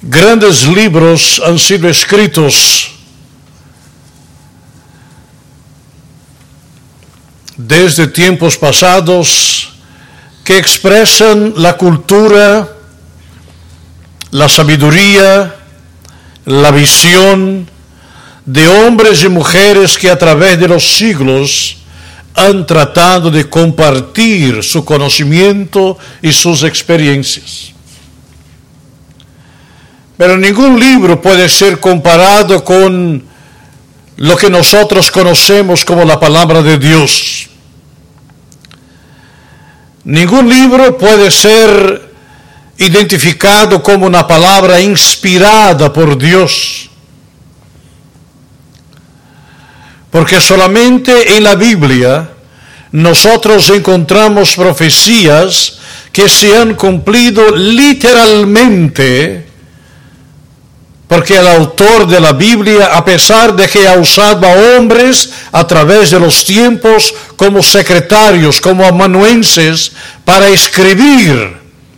Grandes libros han sido escritos desde tiempos pasados que expresan la cultura, la sabiduría, la visión de hombres y mujeres que a través de los siglos han tratado de compartir su conocimiento y sus experiencias. Pero ningún libro puede ser comparado con lo que nosotros conocemos como la palabra de Dios. Ningún libro puede ser identificado como una palabra inspirada por Dios. Porque solamente en la Biblia nosotros encontramos profecías que se han cumplido literalmente, porque el autor de la Biblia, a pesar de que ha usado a hombres a través de los tiempos como secretarios, como amanuenses, para escribir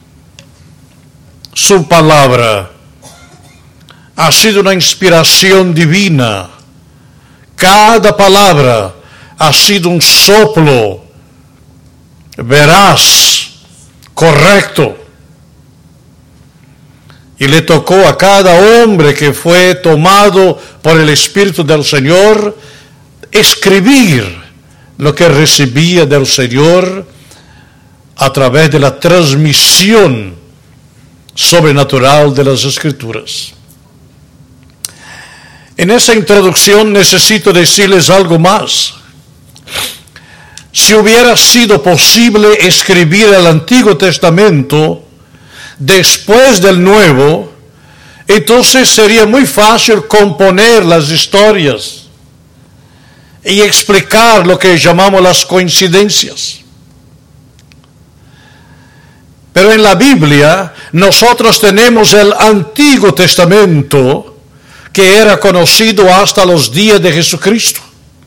su palabra, ha sido una inspiración divina. Cada palabra ha sido un soplo veraz, correcto. Y le tocó a cada hombre que fue tomado por el Espíritu del Señor escribir lo que recibía del Señor a través de la transmisión sobrenatural de las Escrituras. En esa introducción necesito decirles algo más. Si hubiera sido posible escribir el Antiguo Testamento después del Nuevo, entonces sería muy fácil componer las historias y explicar lo que llamamos las coincidencias. Pero en la Biblia nosotros tenemos el Antiguo Testamento que era conocido hasta los días de Jesucristo.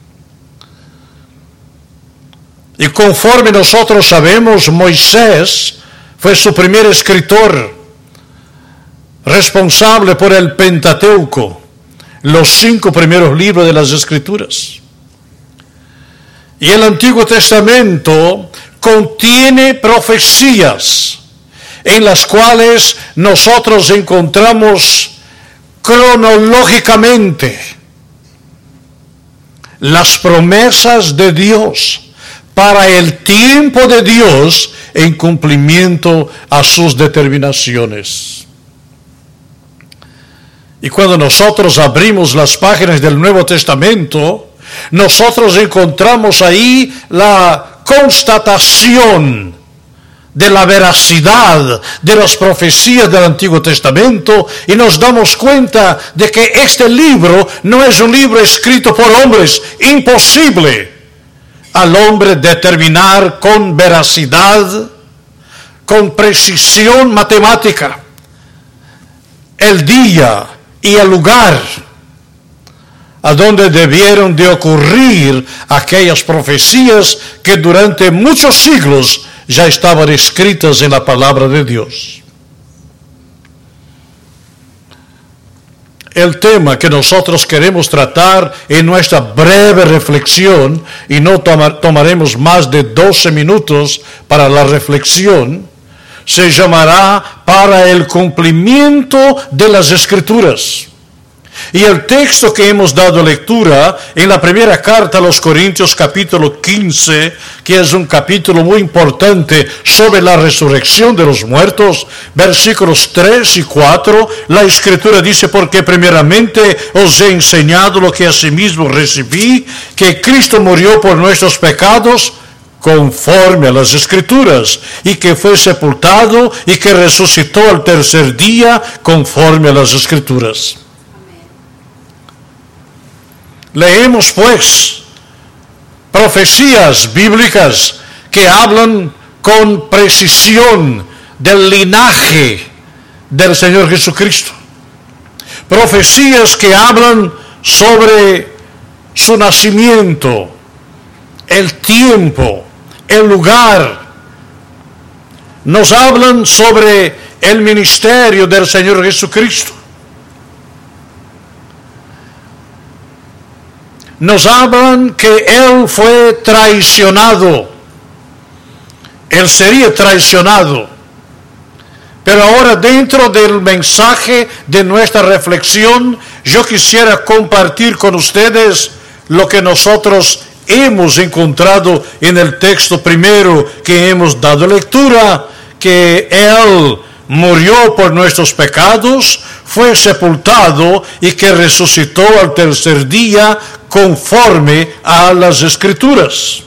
Y conforme nosotros sabemos, Moisés fue su primer escritor, responsable por el Pentateuco, los 5 primeros libros de las Escrituras. Y el Antiguo Testamento contiene profecías en las cuales nosotros encontramos cronológicamente las promesas de Dios para el tiempo de Dios en cumplimiento a sus determinaciones. Y cuando nosotros abrimos las páginas del Nuevo Testamento, nosotros encontramos ahí la constatación de la veracidad de las profecías del Antiguo Testamento, y nos damos cuenta de que este libro no es un libro escrito por hombres. Imposible al hombre determinar con veracidad, con precisión matemática, el día y el lugar a donde debieron de ocurrir aquellas profecías que durante muchos siglos ya estaban escritas en la palabra de Dios. El tema que nosotros queremos tratar en nuestra breve reflexión, y no tomaremos más de 12 minutos para la reflexión, se llamará para el cumplimiento de las Escrituras. Y el texto que hemos dado lectura en la primera carta a los Corintios, capítulo 15, que es un capítulo muy importante sobre la resurrección de los muertos, versículos 3 y 4, la Escritura dice: porque primeramente os he enseñado lo que asimismo recibí, que Cristo murió por nuestros pecados conforme a las Escrituras, y que fue sepultado y que resucitó al tercer día conforme a las Escrituras. Leemos pues profecías bíblicas que hablan con precisión del linaje del Señor Jesucristo. Profecías que hablan sobre su nacimiento, el tiempo, el lugar. Nos hablan sobre el ministerio del Señor Jesucristo. Nos hablan que Él fue traicionado. Él sería traicionado. Pero ahora, dentro del mensaje de nuestra reflexión, yo quisiera compartir con ustedes lo que nosotros hemos encontrado en el texto primero que hemos dado lectura, que Él murió por nuestros pecados, fue sepultado y que resucitó al tercer día conforme a las Escrituras.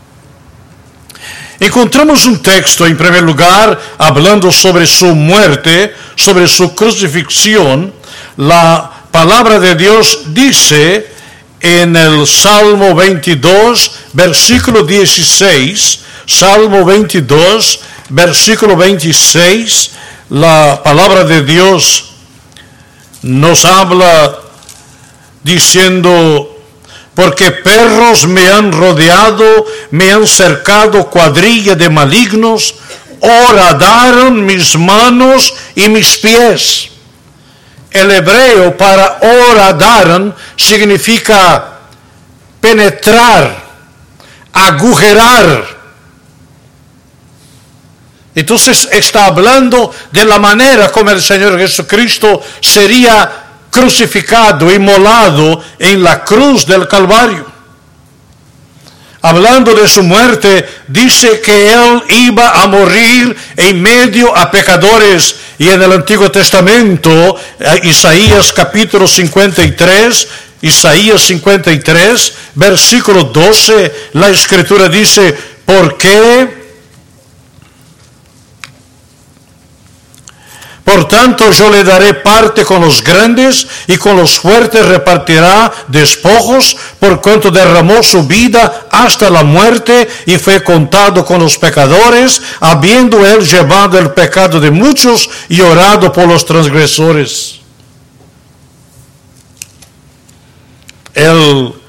Encontramos un texto, en primer lugar, hablando sobre su muerte, sobre su crucifixión. La palabra de Dios dice en el Salmo 22, versículo 16, Salmo 22, versículo 26, la palabra de Dios nos habla diciendo: porque perros me han rodeado, me han cercado cuadrilla de malignos, horadaron mis manos y mis pies. El hebreo para horadaron significa penetrar, agujerar. Entonces está hablando de la manera como el Señor Jesucristo sería crucificado, inmolado en la cruz del Calvario. Hablando de su muerte, dice que Él iba a morir en medio a pecadores. Y en el Antiguo Testamento, Isaías capítulo 53, Isaías 53, versículo 12, la Escritura dice: ¿por qué? Por tanto, yo le daré parte con los grandes y con los fuertes repartirá despojos, por cuanto derramó su vida hasta la muerte y fue contado con los pecadores, habiendo él llevado el pecado de muchos y orado por los transgresores. El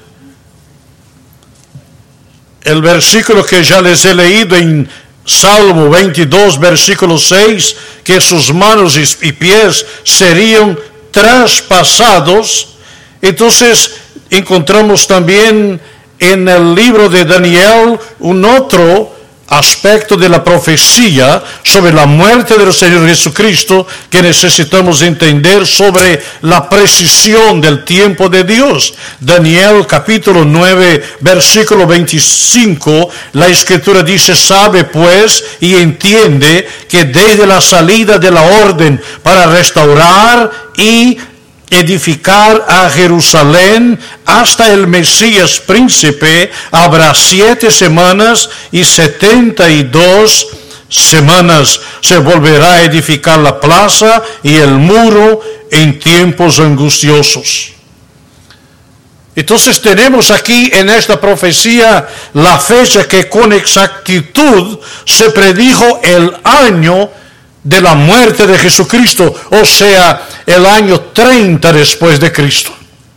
versículo que ya les he leído en Salmo 22, versículo 6, que sus manos y pies serían traspasados. Entonces encontramos también en el libro de Daniel un otro aspecto de la profecía sobre la muerte del Señor Jesucristo que necesitamos entender sobre la precisión del tiempo de Dios. Daniel capítulo 9 versículo 25, la Escritura dice: sabe pues y entiende que desde la salida de la orden para restaurar y edificar a Jerusalén hasta el Mesías príncipe habrá 7 semanas y 72 semanas. Se volverá a edificar la plaza y el muro en tiempos angustiosos. Entonces tenemos aquí en esta profecía la fecha que con exactitud se predijo el año de la muerte de Jesucristo, o sea, el año 30 después de Cristo.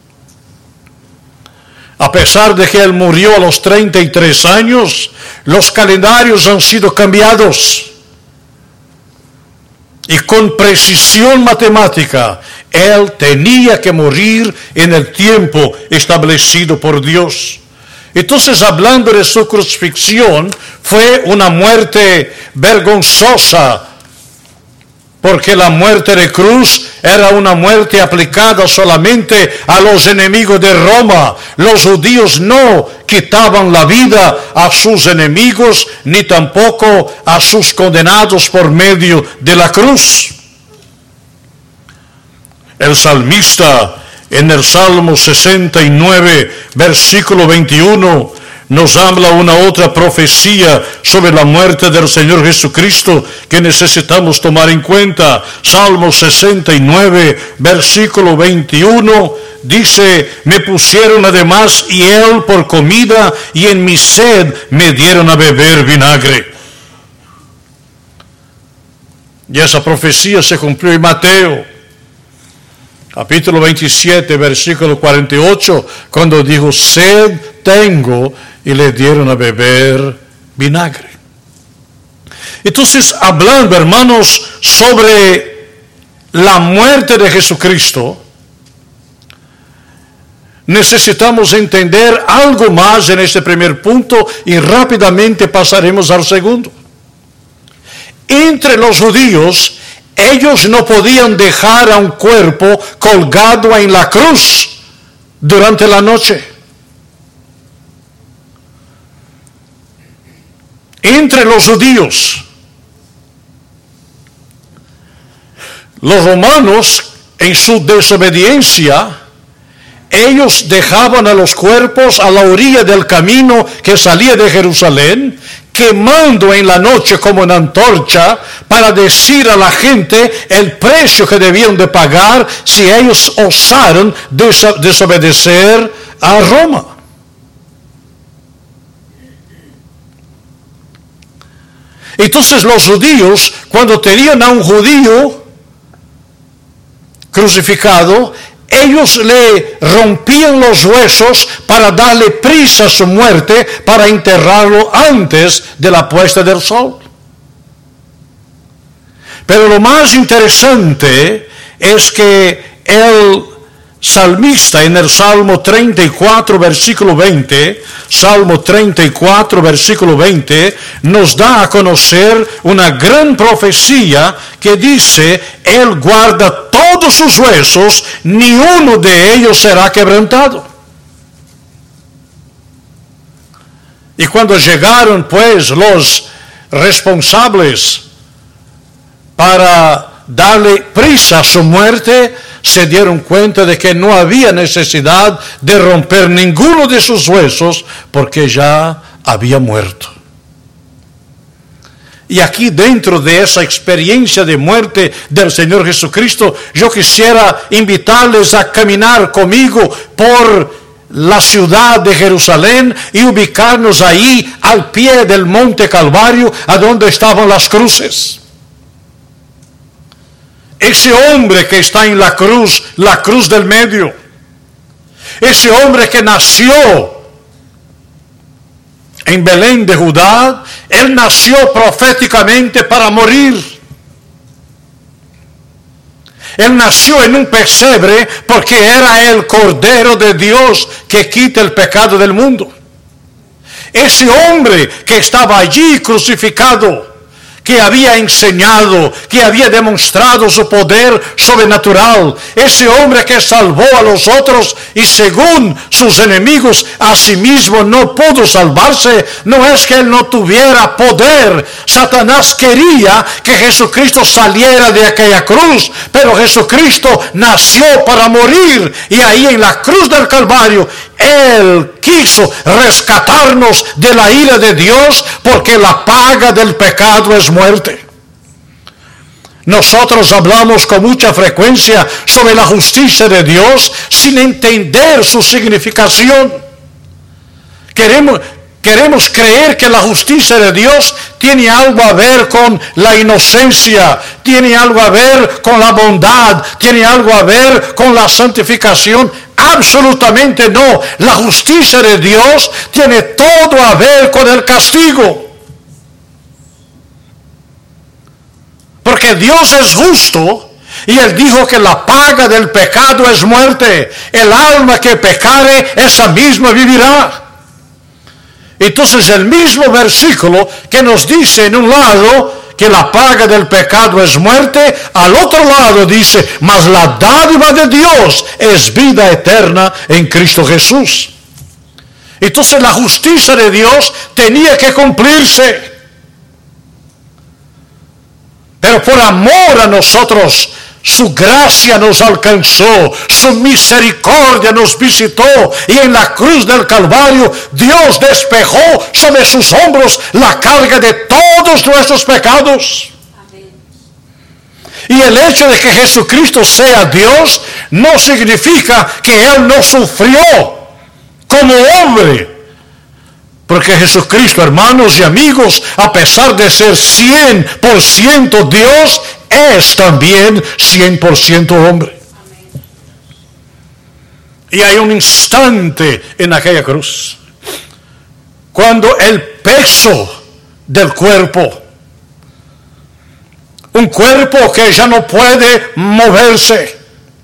A pesar de que Él murió a los 33 años, los calendarios han sido cambiados. Y con precisión matemática, Él tenía que morir en el tiempo establecido por Dios. Entonces, hablando de su crucifixión, fue una muerte vergonzosa, porque la muerte de cruz era una muerte aplicada solamente a los enemigos de Roma. Los judíos no quitaban la vida a sus enemigos, ni tampoco a sus condenados por medio de la cruz. El salmista en el Salmo 69, versículo 21, nos habla una otra profecía sobre la muerte del Señor Jesucristo que necesitamos tomar en cuenta. Salmo 69, versículo 21, dice: me pusieron además hiel por comida y en mi sed me dieron a beber vinagre. Y esa profecía se cumplió en Mateo capítulo 27, versículo 48, cuando dijo: sed tengo, y le dieron a beber vinagre. Entonces, hablando, hermanos, sobre la muerte de Jesucristo, necesitamos entender algo más en este primer punto y rápidamente pasaremos al segundo. Entre los judíos, ellos no podían dejar a un cuerpo colgado en la cruz durante la noche. Entre los judíos, los romanos, en su desobediencia, ellos dejaban a los cuerpos a la orilla del camino que salía de Jerusalén, quemando en la noche como una antorcha para decir a la gente el precio que debían de pagar si ellos osaron desobedecer a Roma. Entonces los judíos, cuando tenían a un judío crucificado, ellos le rompían los huesos para darle prisa a su muerte, para enterrarlo antes de la puesta del sol. Pero lo más interesante es que el salmista en el Salmo 34, versículo 20, Salmo 34, versículo 20, nos da a conocer una gran profecía que dice: Él guarda todos sus huesos, ni uno de ellos será quebrantado. Y cuando llegaron pues los responsables para darle prisa a su muerte, se dieron cuenta de que no había necesidad de romper ninguno de sus huesos porque ya había muerto. Y aquí, dentro de esa experiencia de muerte del Señor Jesucristo, yo quisiera invitarles a caminar conmigo por la ciudad de Jerusalén y ubicarnos ahí al pie del monte Calvario, a donde estaban las cruces. Ese hombre que está en la cruz del medio, ese hombre que nació en Belén de Judá, él nació proféticamente para morir. Él nació en un pesebre porque era el Cordero de Dios que quita el pecado del mundo. Ese hombre que estaba allí crucificado, que había enseñado, que había demostrado su poder sobrenatural, ese hombre que salvó a los otros y según sus enemigos a sí mismo no pudo salvarse, no es que él no tuviera poder. Satanás quería que Jesucristo saliera de aquella cruz, pero Jesucristo nació para morir, y ahí en la cruz del Calvario Él quiso rescatarnos de la ira de Dios, porque la paga del pecado es muerte. Nosotros hablamos con mucha frecuencia sobre la justicia de Dios sin entender su significación. Queremos creer que la justicia de Dios tiene algo a ver con la inocencia, tiene algo a ver con la bondad, tiene algo a ver con la santificación. Absolutamente no. La justicia de Dios tiene todo a ver con el castigo. Porque Dios es justo y Él dijo que la paga del pecado es muerte. El alma que pecare, esa misma vivirá. Entonces el mismo versículo que nos dice en un lado que la paga del pecado es muerte, al otro lado dice: mas la dádiva de Dios es vida eterna en Cristo Jesús. Entonces la justicia de Dios tenía que cumplirse. Pero por amor a nosotros, su gracia nos alcanzó, su misericordia nos visitó, y en la cruz del Calvario Dios despejó sobre sus hombros la carga de todos nuestros pecados. Amén. Y el hecho de que Jesucristo sea Dios no significa que Él no sufrió como hombre. Porque Jesucristo, hermanos y amigos, a pesar de ser 100% Dios, es también 100% hombre. Amén. Y hay un instante en aquella cruz, cuando el peso del cuerpo un cuerpo que ya no puede moverse,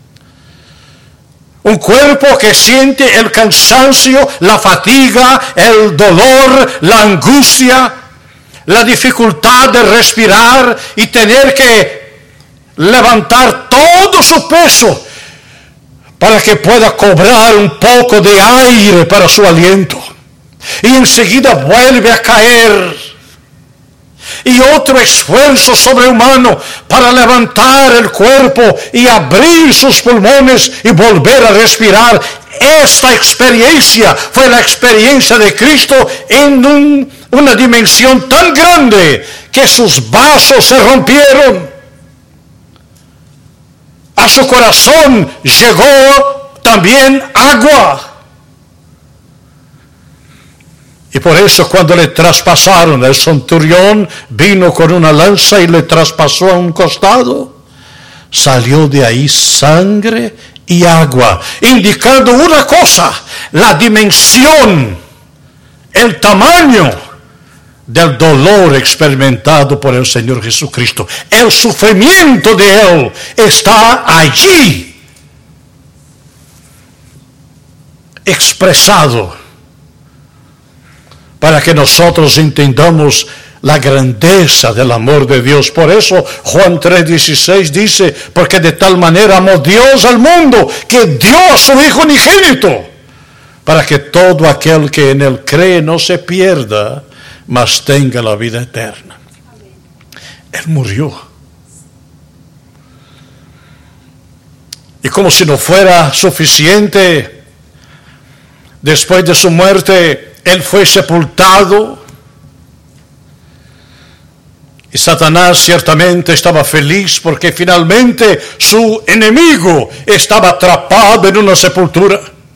un cuerpo que siente el cansancio, la fatiga, el dolor, la angustia, la dificultad de respirar y tener que levantar todo su peso para que pueda cobrar un poco de aire para su aliento. Y enseguida vuelve a caer. Y otro esfuerzo sobrehumano para levantar el cuerpo y abrir sus pulmones y volver a respirar. Esta experiencia fue la experiencia de Cristo en una dimensión tan grande que sus vasos se rompieron. A su corazón llegó también agua. Y por eso cuando le traspasaron, el centurión vino con una lanza y le traspasó a un costado. Salió de ahí sangre y agua, indicando una cosa: la dimensión, el tamaño del dolor experimentado por el Señor Jesucristo. El sufrimiento de Él está allí expresado para que nosotros entendamos la grandeza del amor de Dios. Por eso Juan 3:16 dice: porque de tal manera amó Dios al mundo, que dio a su Hijo unigénito, para que todo aquel que en Él cree no se pierda, mas tenga la vida eterna. Él murió. Y como si no fuera suficiente, después de su muerte, Él fue sepultado. Y Satanás ciertamente estaba feliz porque finalmente su enemigo estaba atrapado en una sepultura.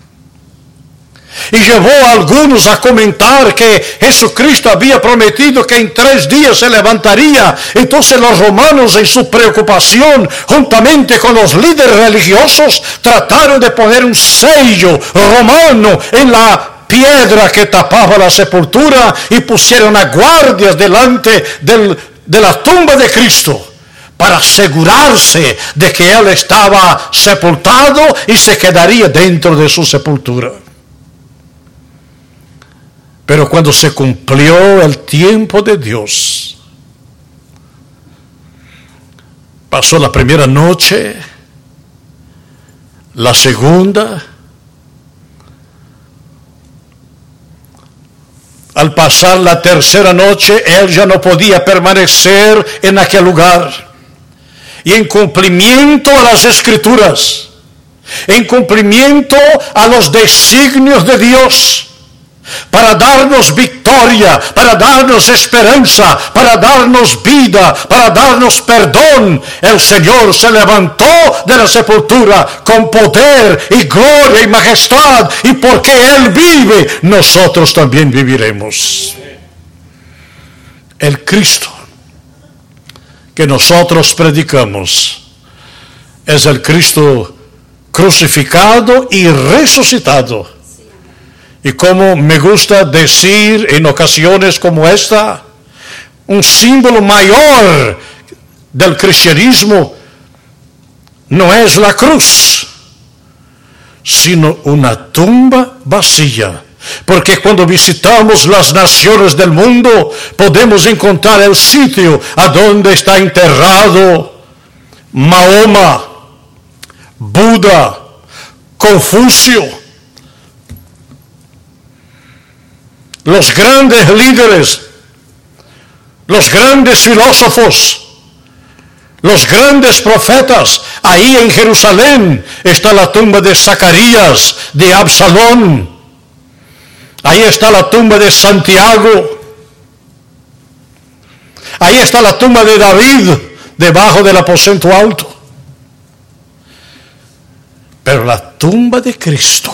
Y llevó a algunos a comentar que Jesucristo había prometido que en 3 días se levantaría. Entonces los romanos, en su preocupación, juntamente con los líderes religiosos, trataron de poner un sello romano en la piedra que tapaba la sepultura y pusieron a guardias delante de la tumba de Cristo para asegurarse de que Él estaba sepultado y se quedaría dentro de su sepultura. Pero cuando se cumplió el tiempo de Dios, pasó la primera noche, la segunda. Al pasar la tercera noche, Él ya no podía permanecer en aquel lugar. Y en cumplimiento a las Escrituras, en cumplimiento a los designios de Dios, para darnos victoria, para darnos esperanza, para darnos vida, para darnos perdón, el Señor se levantó de la sepultura con poder y gloria y majestad, y porque Él vive, nosotros también viviremos. El Cristo que nosotros predicamos es el Cristo crucificado y resucitado. Y como me gusta decir en ocasiones como esta, un símbolo mayor del cristianismo no es la cruz, sino una tumba vacía. Porque cuando visitamos las naciones del mundo, podemos encontrar el sitio a donde está enterrado Mahoma, Buda, Confucio, los grandes líderes, los grandes filósofos, los grandes profetas. Ahí en Jerusalén está la tumba de Zacarías, de Absalón. Ahí está la tumba de Santiago. Ahí está la tumba de David, debajo del aposento alto. Pero la tumba de Cristo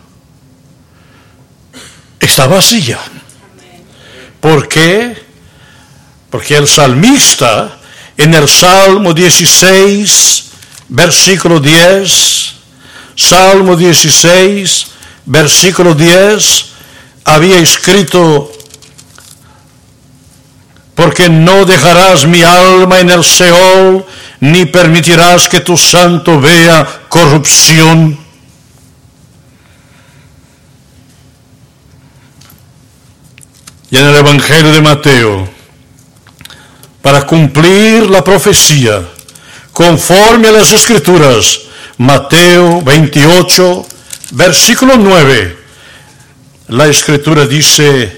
está vacía. ¿Por qué? Porque el salmista en el Salmo 16, versículo 10, Salmo 16, versículo 10, había escrito: porque porque no dejarás mi alma en el Seol, ni permitirás que tu santo vea corrupción. Y en el Evangelio de Mateo, para cumplir la profecía, conforme a las Escrituras, Mateo 28, versículo 9, la Escritura dice: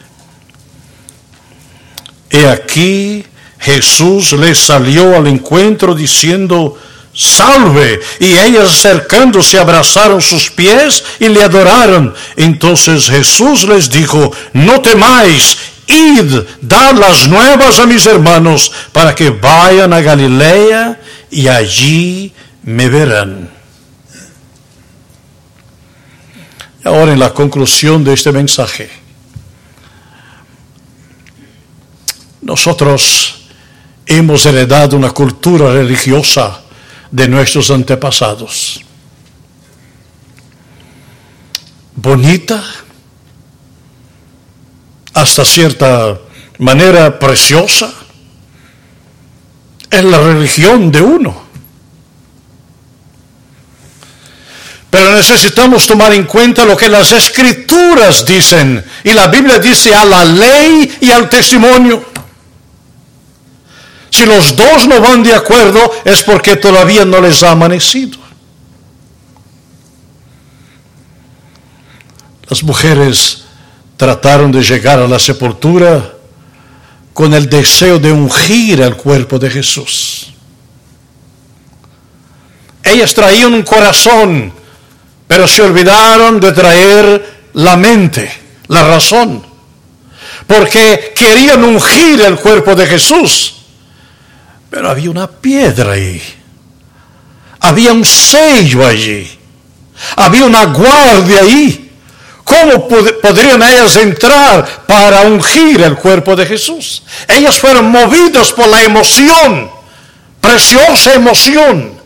He aquí, Jesús les salió al encuentro diciendo: salve. Y ellas acercándose abrazaron sus pies y le adoraron. Entonces Jesús les dijo: no temáis, id, dad las nuevas a mis hermanos, para que vayan a Galilea y allí me verán. Ahora, en la conclusión de este mensaje, nosotros hemos heredado una cultura religiosa de nuestros antepasados. Bonita, hasta cierta manera preciosa. Es la religión de uno. Pero necesitamos tomar en cuenta lo que las Escrituras dicen. Y la Biblia dice: a la ley y al testimonio. Si los dos no van de acuerdo, es porque todavía no les ha amanecido. Las mujeres trataron de llegar a la sepultura con el deseo de ungir el cuerpo de Jesús. Ellas traían un corazón, pero se olvidaron de traer la mente, la razón, porque querían ungir el cuerpo de Jesús. Pero había una piedra ahí, había un sello allí, había una guardia ahí. ¿Cómo podrían ellas entrar para ungir el cuerpo de Jesús? Ellas fueron movidas por la emoción, preciosa emoción.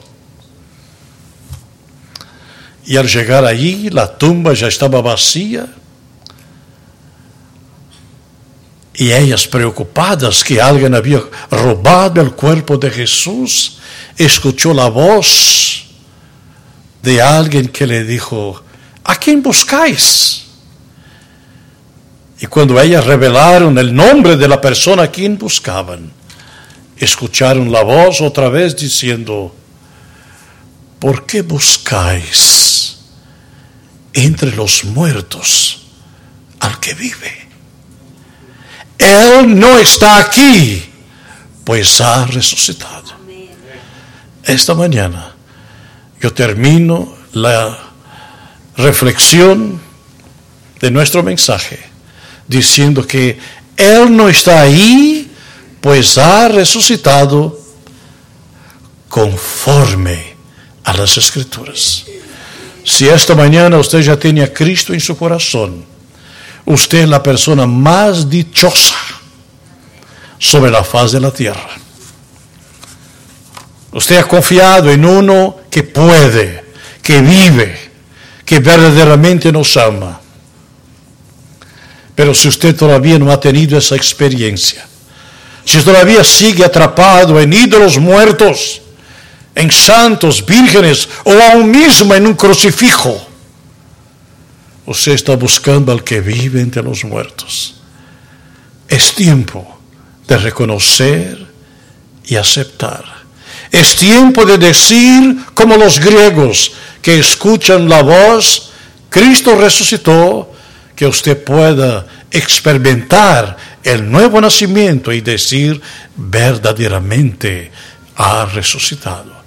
Y al llegar allí, la tumba ya estaba vacía. Y ellas, preocupadas que alguien había robado el cuerpo de Jesús, escuchó la voz de alguien que le dijo: ¿a quién buscáis? Y cuando ellas revelaron el nombre de la persona a quien buscaban, escucharon la voz otra vez diciendo: ¿por qué buscáis entre los muertos al que vive? Él no está aquí, pues ha resucitado. Esta mañana yo termino la reflexión de nuestro mensaje diciendo que Él no está ahí, pues ha resucitado conforme a las Escrituras. Si esta mañana usted ya tiene a Cristo en su corazón, usted es la persona más dichosa sobre la faz de la tierra. Usted ha confiado en uno que puede, que vive, que verdaderamente nos ama. Pero si usted todavía no ha tenido esa experiencia, si todavía sigue atrapado en ídolos muertos, en santos, vírgenes o aún mismo en un crucifijo, usted está buscando al que vive entre los muertos. Es tiempo de reconocer y aceptar. Es tiempo de decir, como los griegos que escuchan la voz: Cristo resucitó, que usted pueda experimentar el nuevo nacimiento y decir: verdaderamente ha resucitado.